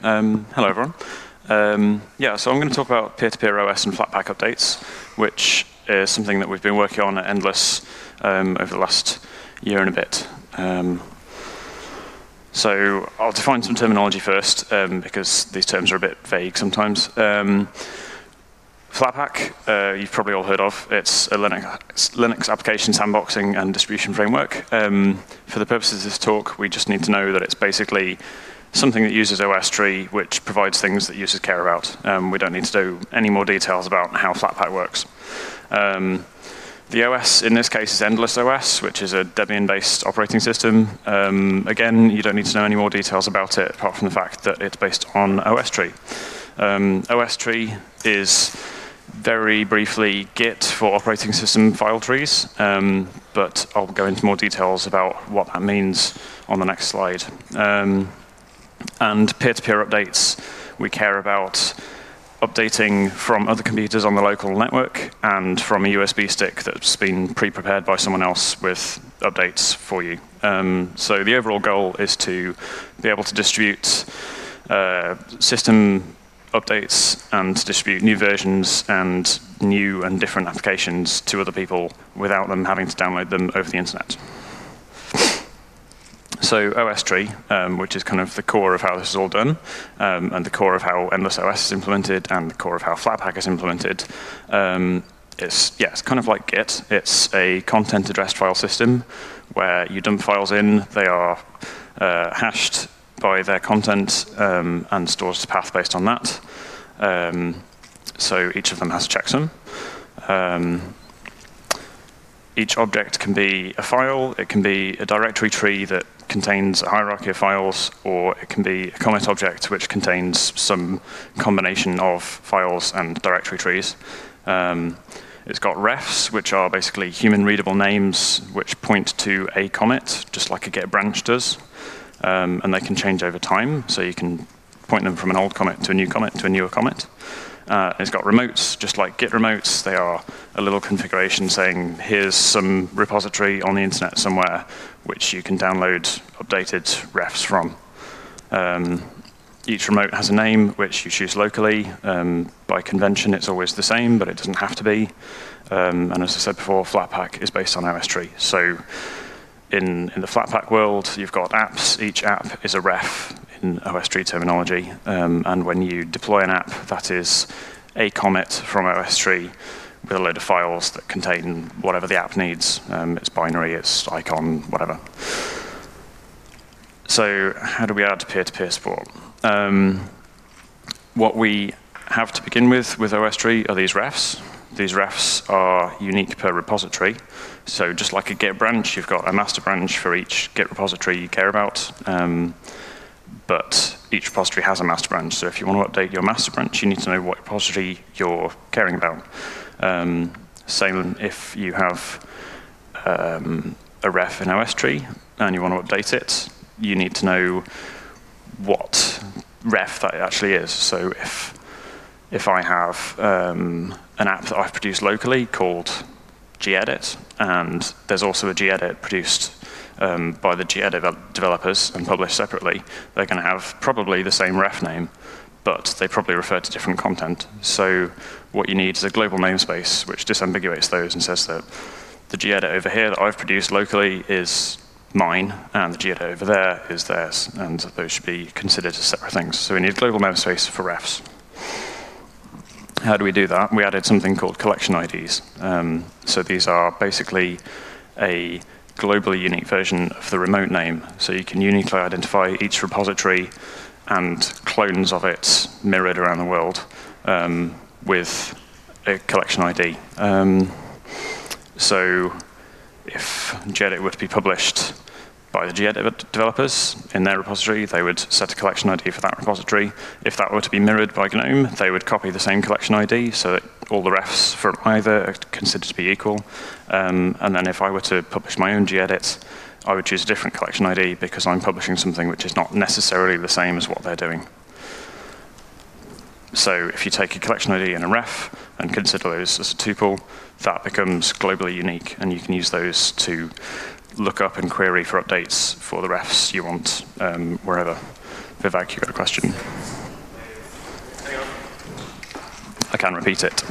Hello, everyone. So I'm going to talk about peer-to-peer OS and Flatpak updates, which is something that we've been working on at Endless over the last year and a bit. So I'll define some terminology first, because these terms are a bit vague sometimes. Flatpak, you've probably all heard of. It's a Linux application sandboxing and distribution framework. For the purposes of this talk, we just need to know that it's basically something that uses OSTree, which provides things that users care about. We don't need to know any more details about how Flatpak works. The OS in this case is Endless OS, which is a Debian-based operating system. Again, you don't need to know any more details about it, apart from the fact that it's based on OSTree. OSTree is very briefly Git for operating system file trees, but I'll go into more details about what that means on the next slide. And peer-to-peer updates, we care about updating from other computers on the local network and from a USB stick that's been pre-prepared by someone else with updates for you. So the overall goal is to be able to distribute system updates and distribute new versions and new and different applications to other people without them having to download them over the internet. So OSTree, which is kind of the core of how this is all done, and the core of how Endless OS is implemented, and the core of how Flatpak is implemented, it's kind of like Git. It's a content addressed file system where you dump files in, they are hashed by their content and stores the path based on that. So each of them has a checksum. Each object can be a file, it can be a directory tree that contains a hierarchy of files, or it can be a commit object which contains some combination of files and directory trees. It's got refs, which are basically human readable names which point to a commit, just like a Git branch does. And they can change over time, so you can point them from an old commit to a new commit to a newer commit. It's got remotes, just like Git remotes. They are a little configuration saying, here's some repository on the internet somewhere which you can download updated refs from. Each remote has a name which you choose locally. By convention, it's always the same, but it doesn't have to be. And as I said before, Flatpak is based on OSTree. So in the Flatpak world, you've got apps. Each app is a ref in OSTree terminology. And when you deploy an app, that is a commit from OSTree with a load of files that contain whatever the app needs. It's binary, it's icon, whatever. So how do we add peer-to-peer support? What we have to begin with OSTree are these refs. These refs are unique per repository. So just like a Git branch, you've got a master branch for each Git repository you care about. But each repository has a master branch. So if you want to update your master branch, you need to know what repository you're caring about. Same if you have a ref in OSTree and you want to update it, you need to know what ref that actually is. So if I have an app that I've produced locally called gedit, and there's also a gedit produced by the gedit developers and published separately, they're going to have probably the same ref name, but they probably refer to different content. So what you need is a global namespace which disambiguates those and says that the gedit over here that I've produced locally is mine, and the gedit over there is theirs, and those should be considered as separate things. So we need a global namespace for refs. How do we do that? We added something called collection IDs. So these are basically a globally unique version of the remote name. So you can uniquely identify each repository and clones of it mirrored around the world with a collection ID. So if gedit were to be published by the gedit developers in their repository, they would set a collection ID for that repository. If that were to be mirrored by GNOME, they would copy the same collection ID so that all the refs from either are considered to be equal. And then if I were to publish my own gedit, I would choose a different collection ID because I'm publishing something which is not necessarily the same as what they're doing. So if you take a collection ID and a ref and consider those as a tuple, that becomes globally unique, and you can use those to look up and query for updates for the refs you want wherever. Vivek, you got a question? I can repeat it.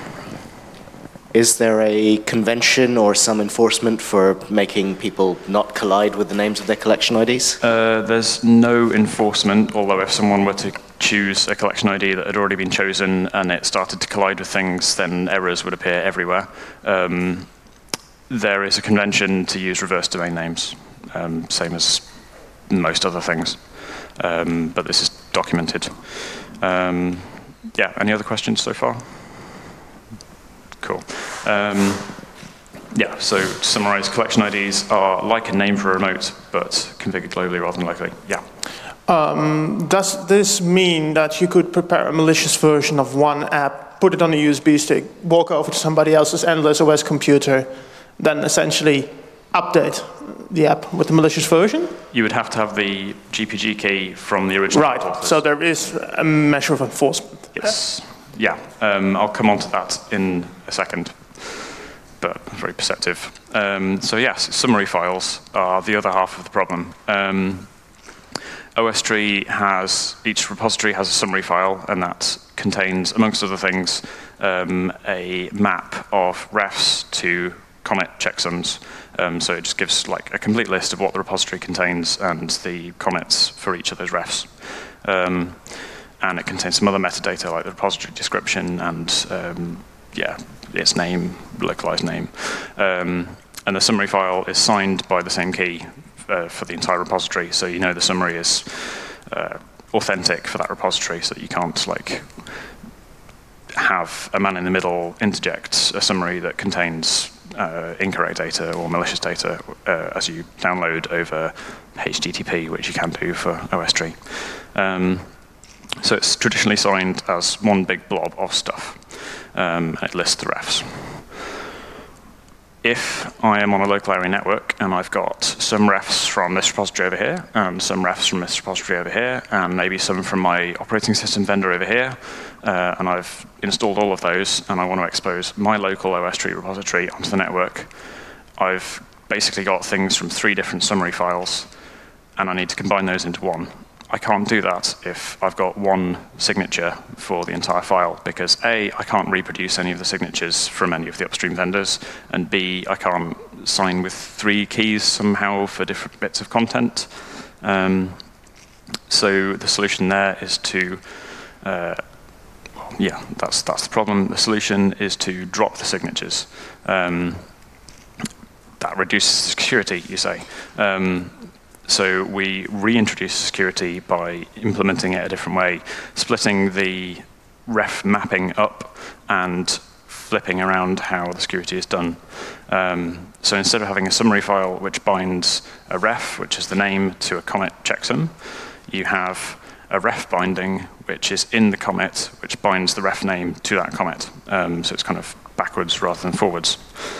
Is there a convention or some enforcement for making people not collide with the names of their collection IDs? There's no enforcement, although if someone were to choose a collection ID that had already been chosen and it started to collide with things, then errors would appear everywhere. There is a convention to use reverse domain names, same as most other things, but this is documented. Yeah, any other questions so far? Cool. Yeah, so to summarize, collection IDs are like a name for a remote, but configured globally rather than locally. Yeah. Does this mean that you could prepare a malicious version of one app, put it on a USB stick, walk over to somebody else's Endless OS computer, then essentially update the app with the malicious version? You would have to have the GPG key from the original. Right, so there is a measure of enforcement. Yes. Yeah, I'll come on to that in a second, but very perceptive. So yes, summary files are the other half of the problem. OS tree each repository has a summary file, and that contains, amongst other things, a map of refs to commit checksums. So it just gives like a complete list of what the repository contains and the commits for each of those refs. And it contains some other metadata like the repository description and yeah, its name, localized name. And the summary file is signed by the same key for the entire repository, so you know the summary is authentic for that repository, so that you can't like have a man in the middle interject a summary that contains incorrect data or malicious data as you download over HTTP, which you can do for OS tree. So it's traditionally signed as one big blob of stuff, and it lists the refs. If I am on a local area network and I've got some refs from this repository over here, and some refs from this repository over here, and maybe some from my operating system vendor over here, and I've installed all of those, and I want to expose my local OS tree repository onto the network, I've basically got things from 3 different summary files, and I need to combine those into one. I can't do that if I've got one signature for the entire file, because A, I can't reproduce any of the signatures from any of the upstream vendors, and B, I can't sign with 3 keys somehow for different bits of content. So the solution there is to, yeah, that's the problem. The solution is to drop the signatures. That reduces security, you say. So we reintroduce security by implementing it a different way, splitting the ref mapping up and flipping around how the security is done. So instead of having a summary file which binds a ref, which is the name, to a commit checksum, you have a ref binding which is in the commit, which binds the ref name to that commit. So it's kind of backwards rather than forwards.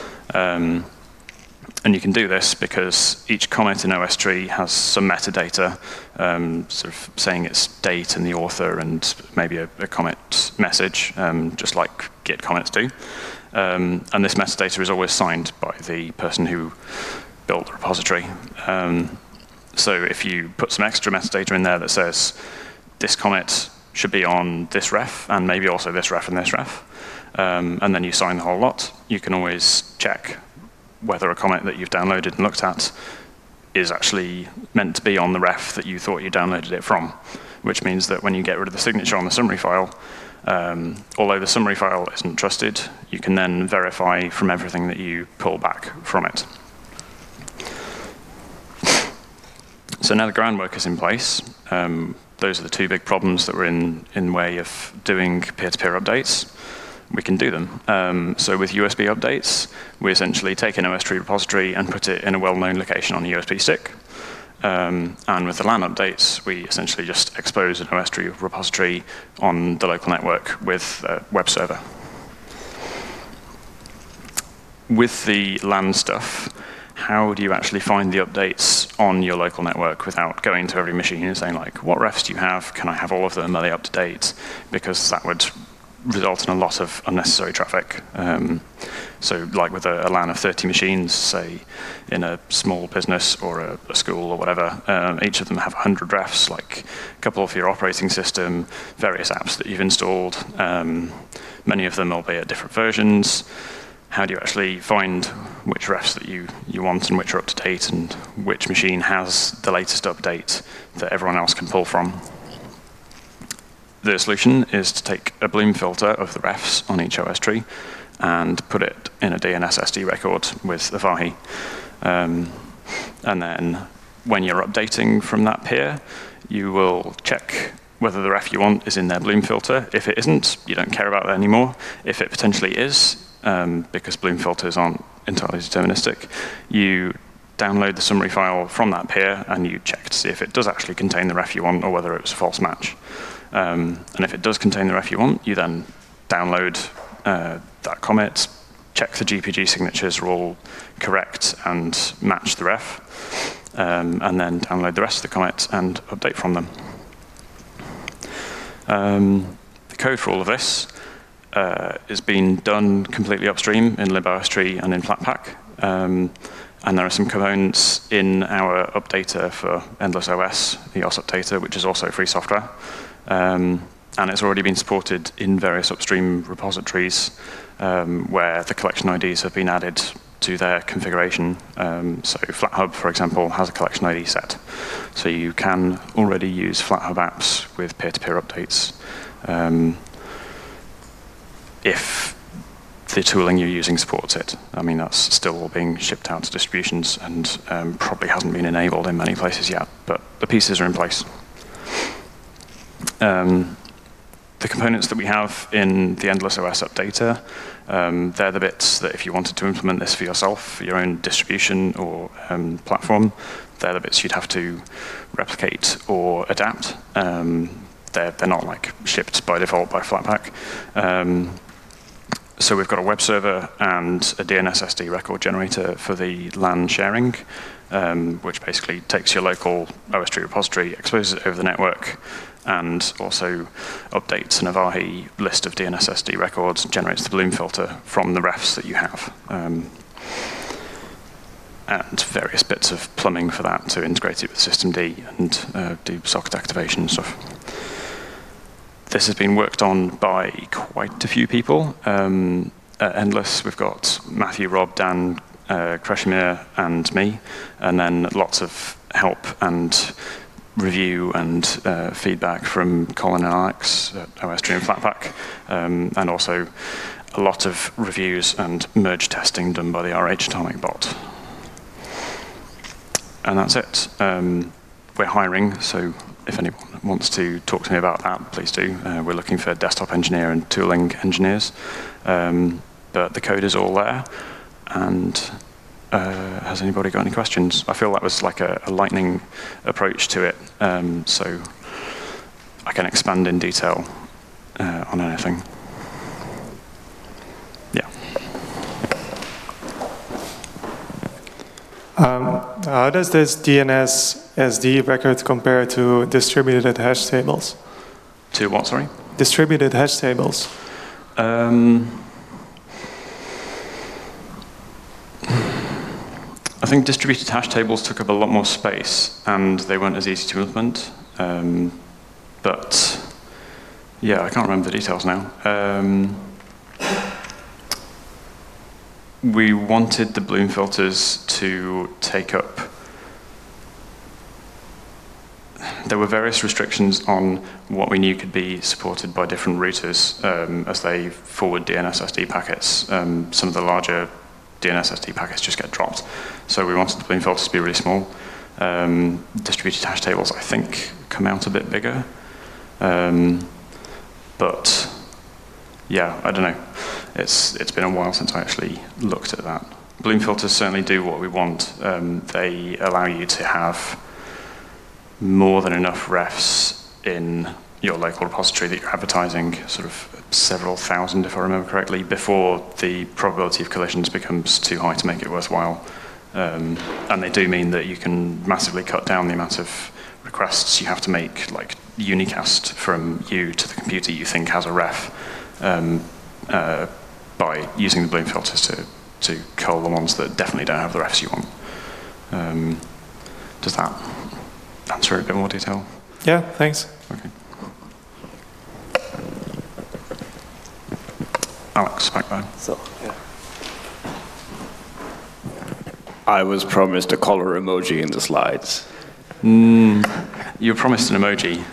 And you can do this because each commit in OS tree has some metadata, sort of saying its date and the author and maybe a commit message, just like Git commits do. And this metadata is always signed by the person who built the repository. So if you put some extra metadata in there that says this commit should be on this ref and maybe also this ref and this ref, and then you sign the whole lot, you can always check whether a commit that you've downloaded and looked at is actually meant to be on the ref that you thought you downloaded it from, which means that when you get rid of the signature on the summary file, although the summary file isn't trusted, you can then verify from everything that you pull back from it. So now the groundwork is in place. Those are the 2 big problems that were in the way of doing peer-to-peer updates. We can do them. So with USB updates, we essentially take an OS tree repository and put it in a well-known location on a USB stick. And with the LAN updates, we essentially just expose an OS tree repository on the local network with a web server. With the LAN stuff, how do you actually find the updates on your local network without going to every machine and saying, like, what refs do you have? Can I have all of them? Are they up to date? Because that would result in a lot of unnecessary traffic. So like with a LAN of 30 machines, say in a small business or a school or whatever, each of them have 100 refs, like a couple for your operating system, various apps that you've installed. Many of them will be at different versions. How do you actually find which refs that you want and which are up to date and which machine has the latest update that everyone else can pull from? The solution is to take a Bloom filter of the refs on each OS tree and put it in a DNS SD record with Avahi. And then when you're updating from that peer, you will check whether the ref you want is in their Bloom filter. If it isn't, you don't care about that anymore. If it potentially is, because Bloom filters aren't entirely deterministic, you download the summary file from that peer and you check to see if it does actually contain the ref you want or whether it was a false match. And if it does contain the ref you want, you then download that commit, check the GPG signatures are all correct and match the ref, and then download the rest of the commit and update from them. The code for all of this is being done completely upstream in libOSTree and in Flatpak. And there are some components in our updater for Endless OS, the OS updater, which is also free software. And it's already been supported in various upstream repositories where the collection IDs have been added to their configuration. So FlatHub, for example, has a collection ID set. So you can already use FlatHub apps with peer-to-peer updates if the tooling you're using supports it. I mean, that's still all being shipped out to distributions and probably hasn't been enabled in many places yet, but the pieces are in place. The components that we have in the Endless OS updater, they're the bits that if you wanted to implement this for yourself, for your own distribution or platform, they're the bits you'd have to replicate or adapt. They're not like shipped by default by Flatpak. So we've got a web server and a DNS SD record generator for the LAN sharing, which basically takes your local OS3 repository, exposes it over the network, and also updates an Avahi list of DNS SD records, generates the Bloom filter from the refs that you have. And various bits of plumbing for that to integrate it with systemd and do socket activation and stuff. This has been worked on by quite a few people. At Endless, we've got Matthew, Rob, Dan, Kreshimir, and me, and then lots of help and review and feedback from Colin and Alex at OS3 and Flatpak, and also a lot of reviews and merge testing done by the RH Atomic bot. And that's it. We're hiring, so if anyone wants to talk to me about that, please do. We're looking for desktop engineer and tooling engineers. But the code is all there. And has anybody got any questions? I feel that was like a lightning approach to it, so I can expand in detail on anything. Yeah. How does this DNS SD record compare to distributed hash tables? To what, sorry? Distributed hash tables. I think distributed hash tables took up a lot more space and they weren't as easy to implement. But yeah, I can't remember the details now. We wanted the Bloom filters to take up. There were various restrictions on what we knew could be supported by different routers as they forward DNS SD packets. Some of the larger DNS SD packets just get dropped. So we wanted the Bloom filters to be really small. Distributed hash tables, I think, come out a bit bigger. But yeah, I don't know. It's been a while since I actually looked at that. Bloom filters certainly do what we want. They allow you to have more than enough refs in your local repository that you're advertising, sort of several thousand, if I remember correctly, before the probability of collisions becomes too high to make it worthwhile. And they do mean that you can massively cut down the amount of requests you have to make, like unicast from you to the computer you think has a ref. by using the bloom filters to cull the ones that definitely don't have the refs you want. Does that answer it in a bit more detail? Yeah, thanks. Okay. Alex, back there. So, yeah. I was promised a color emoji in the slides. You were promised an emoji.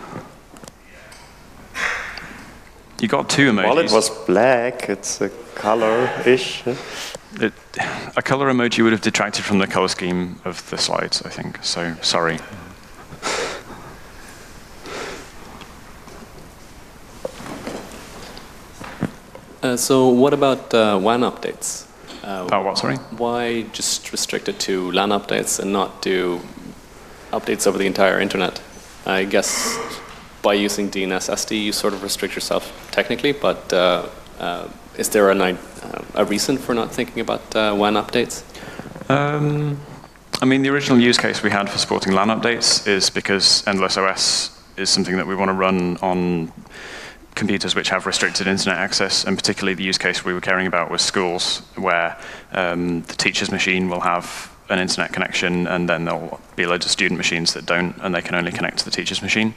You got 2 emojis. Well, it was black. It's a color-ish. A color emoji would have detracted from the color scheme of the slides, I think. So, sorry. So what about WAN updates? Oh, what, sorry? Why just restrict it to LAN updates and not do updates over the entire internet? I guess by using DNS-SD, you sort of restrict yourself technically, but is there a reason for not thinking about WAN updates? I mean, the original use case we had for supporting LAN updates is because Endless OS is something that we want to run on computers which have restricted internet access, and particularly the use case we were caring about was schools, where the teacher's machine will have an internet connection, and then there'll be loads of student machines that don't, and they can only connect to the teacher's machine.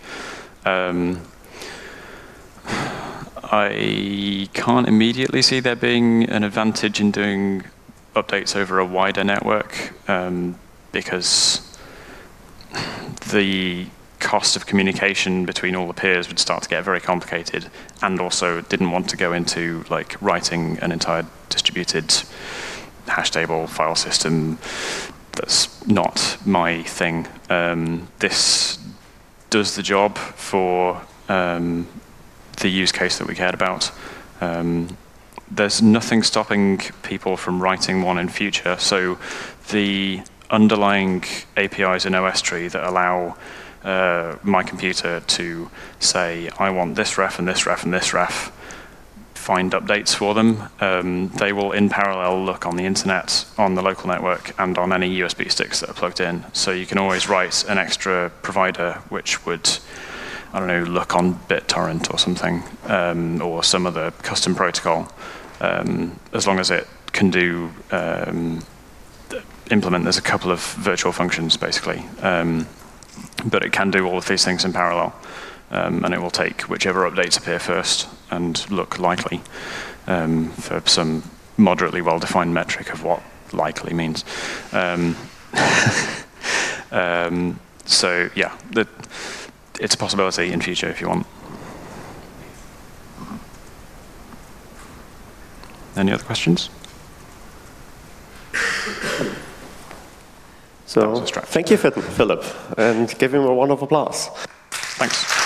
I can't immediately see there being an advantage in doing updates over a wider network, because the cost of communication between all the peers would start to get very complicated, and also didn't want to go into like writing an entire distributed hash table file system. That's not my thing. This does the job for the use case that we cared about. There's nothing stopping people from writing one in future. So the underlying APIs in OSTree that allow my computer to say, I want this ref and this ref and this ref, find updates for them. They will in parallel look on the internet, on the local network, and on any USB sticks that are plugged in. So you can always write an extra provider which would, I don't know, look on BitTorrent or something, or some other custom protocol, as long as it can do implement. There's a couple of virtual functions basically, but it can do all of these things in parallel, and it will take whichever updates appear first and look likely, for some moderately well-defined metric of what likely means. So yeah, it's a possibility in future if you want. Any other questions? So, thank you, Philip, and give him a round of applause. Thanks.